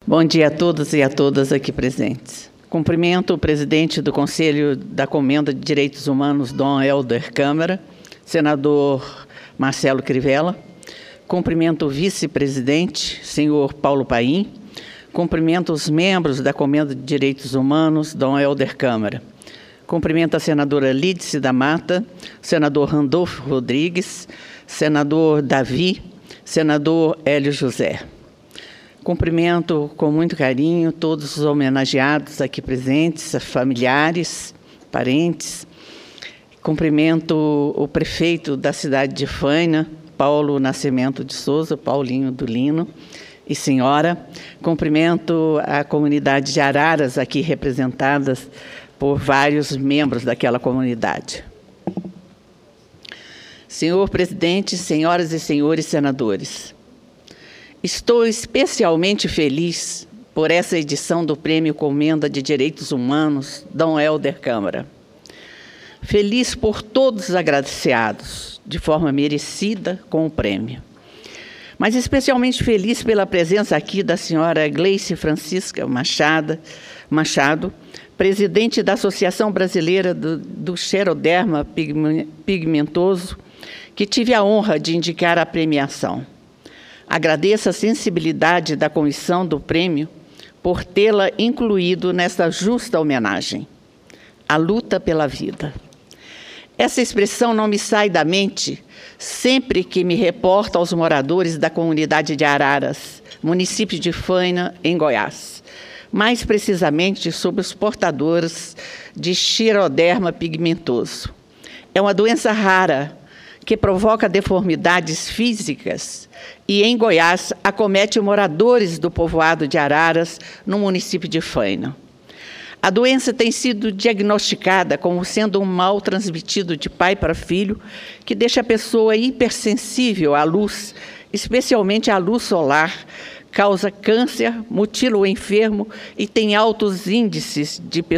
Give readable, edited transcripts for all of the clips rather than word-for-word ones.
Bom dia a todos e a todas aqui presentes. Cumprimento o presidente do Conselho da Comenda de Direitos Humanos, Dom Helder Câmara, senador Marcelo Crivella. Cumprimento o vice-presidente, senhor Paulo Paim. Cumprimento os membros da Comenda de Direitos Humanos, Dom Helder Câmara. Cumprimento a senadora Lídice da Mata, senador Randolfo Rodrigues, senador Davi, senador Hélio José. Cumprimento com muito carinho todos os homenageados aqui presentes, familiares, parentes. Cumprimento o prefeito da cidade de Faina, Paulo Nascimento de Souza, Paulinho do Lino, e senhora. Cumprimento a comunidade de Araras, aqui representadas por vários membros daquela comunidade. Senhor presidente, senhoras e senhores senadores, estou especialmente feliz por essa edição do Prêmio Comenda de Direitos Humanos, Dom Helder Câmara. Feliz por todos os agraciados, de forma merecida, com o prêmio. Mas especialmente feliz pela presença aqui da senhora Gleice Francisca Machado, presidente da Associação Brasileira do Xeroderma Pigmentoso, que tive a honra de indicar a premiação. Agradeço a sensibilidade da comissão do prêmio por tê-la incluído nesta justa homenagem. A luta pela vida. Essa expressão não me sai da mente sempre que me reporto aos moradores da comunidade de Araras, município de Faina, em Goiás. Mais precisamente sobre os portadores de xeroderma pigmentoso. É uma doença rara que provoca deformidades físicas e, em Goiás, acomete moradores do povoado de Araras, no município de Faina. A doença tem sido diagnosticada como sendo um mal transmitido de pai para filho, que deixa a pessoa hipersensível à luz, especialmente à luz solar, causa câncer, mutila o enfermo e tem altos índices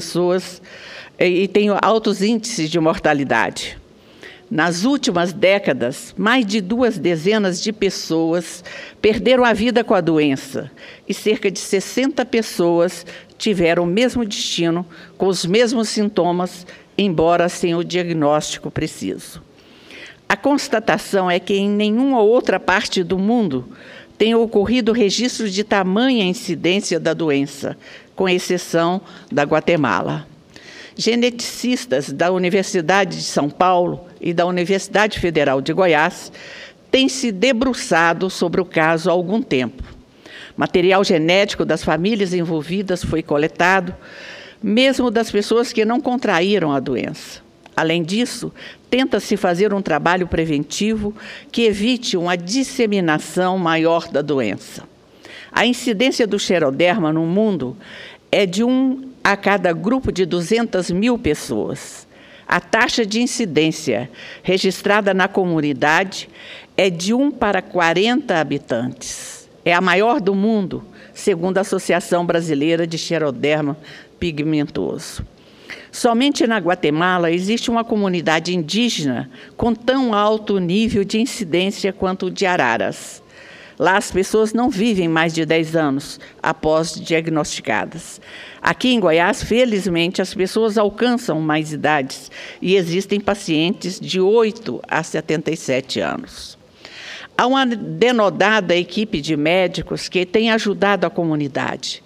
de mortalidade. Nas últimas décadas, mais de 2 dezenas de pessoas perderam a vida com a doença e cerca de 60 pessoas tiveram o mesmo destino, com os mesmos sintomas, embora sem o diagnóstico preciso. A constatação é que em nenhuma outra parte do mundo tem ocorrido registro de tamanha incidência da doença, com exceção da Guatemala. Geneticistas da Universidade de São Paulo e da Universidade Federal de Goiás têm se debruçado sobre o caso há algum tempo. Material genético das famílias envolvidas foi coletado, mesmo das pessoas que não contraíram a doença. Além disso, tenta-se fazer um trabalho preventivo que evite uma disseminação maior da doença. A incidência do xeroderma no mundo é de 1 a cada grupo de 200 mil pessoas. A taxa de incidência registrada na comunidade é de 1 para 40 habitantes. É a maior do mundo, segundo a Associação Brasileira de Xeroderma Pigmentoso. Somente na Guatemala existe uma comunidade indígena com tão alto nível de incidência quanto o de Araras. Lá as pessoas não vivem mais de 10 anos após diagnosticadas. Aqui em Goiás, felizmente, as pessoas alcançam mais idades e existem pacientes de 8 a 77 anos. Há uma denodada equipe de médicos que tem ajudado a comunidade.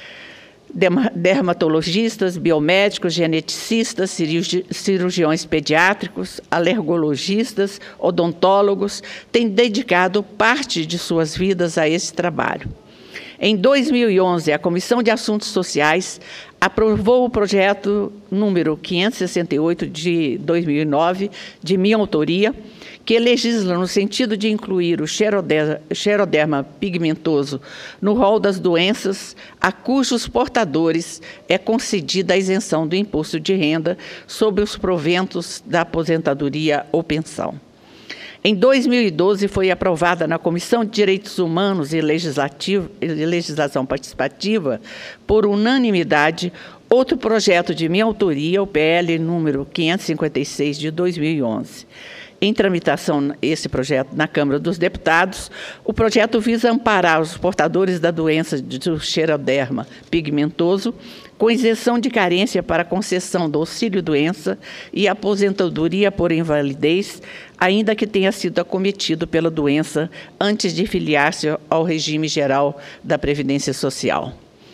Dermatologistas, biomédicos, geneticistas, cirurgiões pediátricos, alergologistas, odontólogos têm dedicado parte de suas vidas a esse trabalho. Em 2011, a Comissão de Assuntos Sociais aprovou o projeto número 568 de 2009, de minha autoria, que legisla no sentido de incluir o xeroderma pigmentoso no rol das doenças a cujos portadores é concedida a isenção do imposto de renda sobre os proventos da aposentadoria ou pensão. Em 2012, foi aprovada na Comissão de Direitos Humanos e Legislação Participativa, por unanimidade, outro projeto de minha autoria, o PL número 556 de 2011, em tramitação esse projeto na Câmara dos Deputados. O projeto visa amparar os portadores da doença do xeroderma pigmentoso com isenção de carência para concessão do auxílio-doença e aposentadoria por invalidez, ainda que tenha sido acometido pela doença antes de filiar-se ao regime geral da Previdência Social.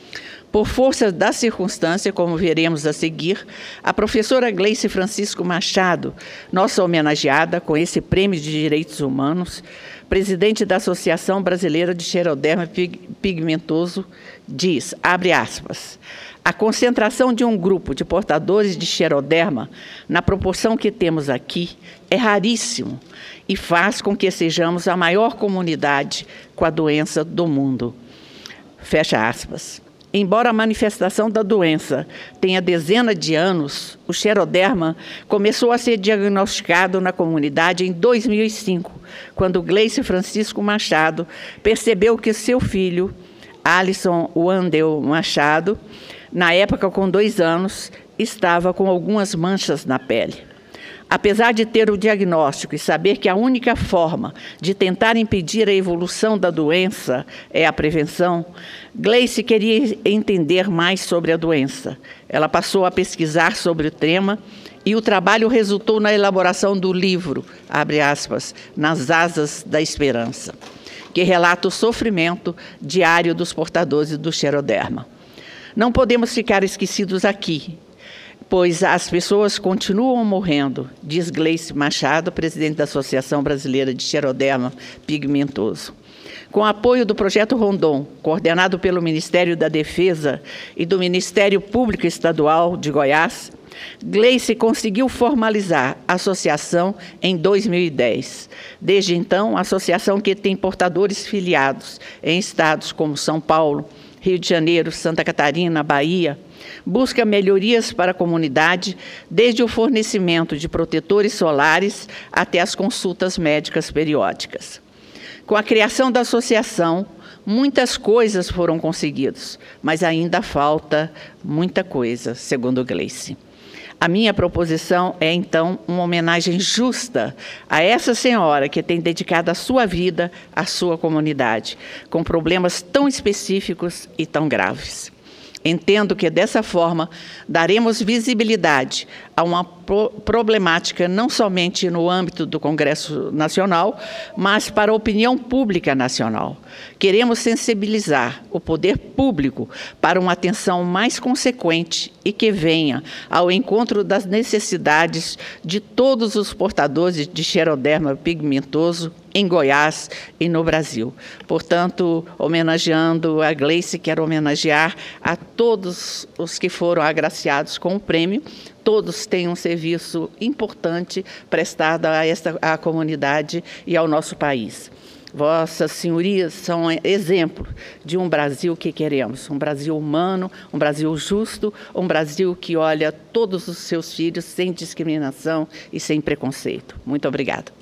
Por força da circunstância, como veremos a seguir, a professora Gleice Francisco Machado, nossa homenageada com esse Prêmio de Direitos Humanos, presidente da Associação Brasileira de Xeroderma Pigmentoso, diz, abre aspas, a concentração de um grupo de portadores de xeroderma, na proporção que temos aqui, é raríssimo e faz com que sejamos a maior comunidade com a doença do mundo. Fecha aspas. Embora a manifestação da doença tenha dezenas de anos, o xeroderma começou a ser diagnosticado na comunidade em 2005, quando Gleice Francisco Machado percebeu que seu filho, Alisson Wandel Machado, na época com 2 anos, estava com algumas manchas na pele. Apesar de ter o diagnóstico e saber que a única forma de tentar impedir a evolução da doença é a prevenção, Gleice queria entender mais sobre a doença. Ela passou a pesquisar sobre o tema e o trabalho resultou na elaboração do livro, abre aspas, Nas Asas da Esperança, que relata o sofrimento diário dos portadores do xeroderma. Não podemos ficar esquecidos aqui, pois as pessoas continuam morrendo, diz Gleice Machado, presidente da Associação Brasileira de Xeroderma Pigmentoso. Com o apoio do Projeto Rondon, coordenado pelo Ministério da Defesa e do Ministério Público Estadual de Goiás, Gleice conseguiu formalizar a associação em 2010. Desde então, a associação que tem portadores filiados em estados como São Paulo, Rio de Janeiro, Santa Catarina, Bahia, busca melhorias para a comunidade, desde o fornecimento de protetores solares até as consultas médicas periódicas. Com a criação da associação, muitas coisas foram conseguidas, mas ainda falta muita coisa, segundo Gleice. A minha proposição é, então, uma homenagem justa a essa senhora que tem dedicado a sua vida à sua comunidade, com problemas tão específicos e tão graves. Entendo que, dessa forma, daremos visibilidade a uma problemática não somente no âmbito do Congresso Nacional, mas para a opinião pública nacional. Queremos sensibilizar o poder público para uma atenção mais consequente e que venha ao encontro das necessidades de todos os portadores de xeroderma pigmentoso em Goiás e no Brasil. Portanto, homenageando a Gleice, quero homenagear a todos os que foram agraciados com o prêmio. Todos têm um serviço importante prestado à comunidade e ao nosso país. Vossas senhorias são exemplo de um Brasil que queremos, um Brasil humano, um Brasil justo, um Brasil que olha todos os seus filhos sem discriminação e sem preconceito. Muito obrigada.